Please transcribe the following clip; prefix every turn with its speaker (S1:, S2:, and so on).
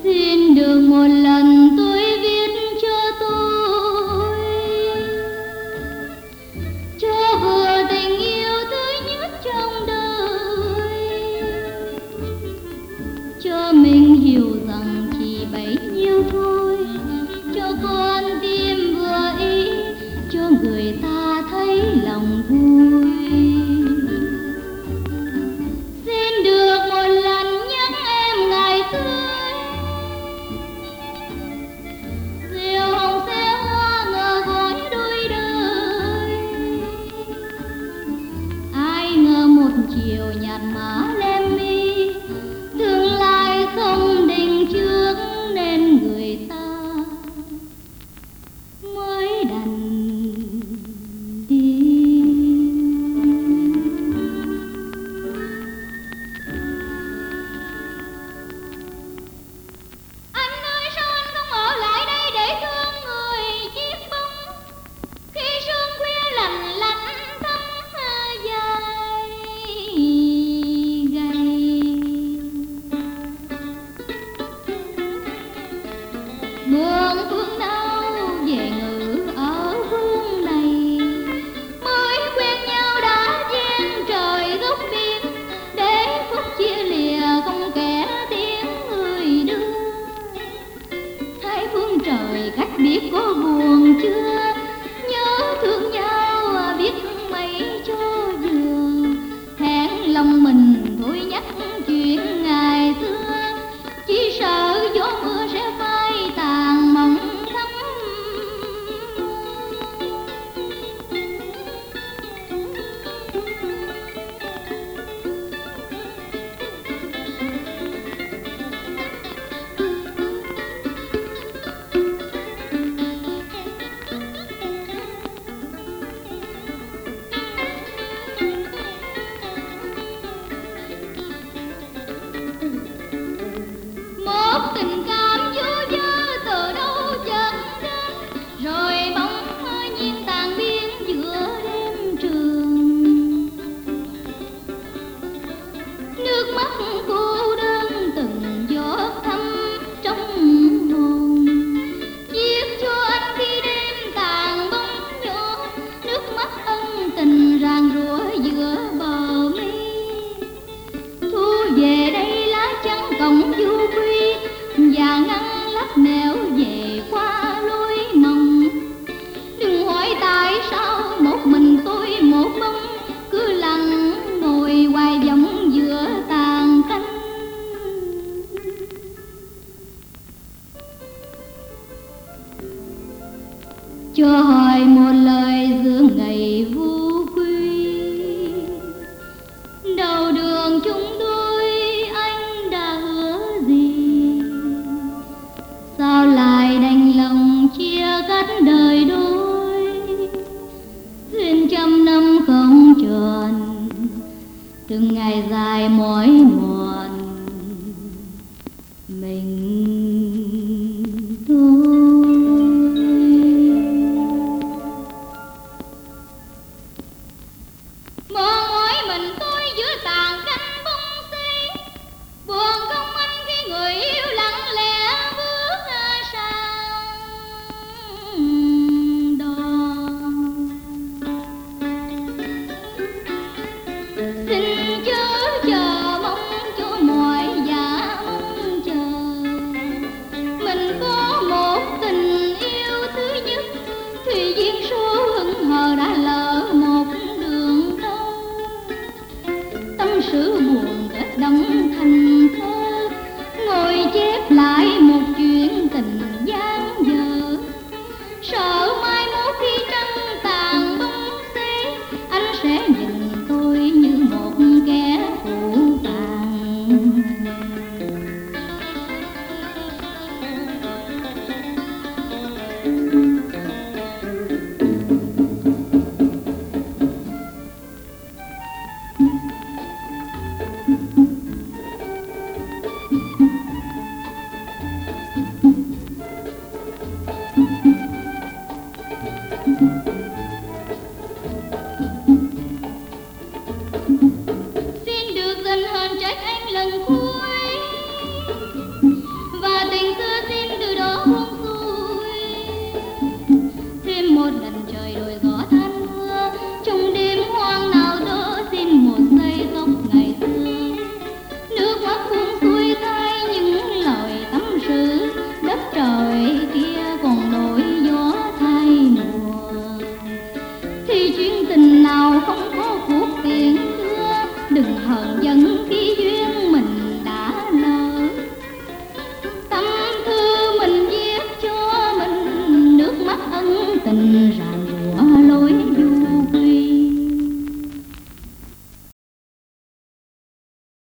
S1: Xin được một lần tôi viết cho tôi, cho vừa tình yêu tươi nhất trong đời, cho mình hiểu rằng chỉ bấy nhiêu thôi, cho con tim vừa ý, cho người ta thấy lòng vui. Xin được một lần nhắc em ngày cưới, diều hồng xe hoa ngờ gói đôi đời. Ai ngờ một chiều nhạt má lem mi, tương lai không định trước nên người ta mới đành đi. Anh ơi sao anh không ở lại đây để thương người chiếc bóng, khi sương khuya lạnh lạnh thấm dài gầy. Buồn phương đâu về ngự ở phương này, mới quen nhau đã chen trời góc biển, để phút chia lìa không kẻ tiếng người đưa. Thấy phương trời khách biết có buồn chưa, nhớ thương nhau biết mấy cho vừa, hẹn lòng mình thôi nhắc chuyện ngày xưa, chỉ sợ gió mưa sẽ phai tàn mộng thắm. Một tình cảm vô vơ từ đâu chợt đến, rồi bỗng nhiên tan biến giữa đêm trường. Nước mắt cô đơn từng giọt thấm trong hồn, viết cho anh khi đêm tàn bóng nhỏ. Nước mắt ân tình ràng rủa giữa bờ mi, thu về đây lá trắng cổng du quy, và ngăn lắp nẻo về qua lối mộng. Đừng hỏi tại sao một mình tôi một bóng, cứ lặng ngồi hoài vọng giữa tàn canh. Cho hỏi một lời giữa ngày vô quy, đầu đường chúng tôi anh đã hứa gì, sao lại đành lòng chia cắt đời đôi. Duyên trăm năm không tròn, từng ngày dài mỏi mòn mình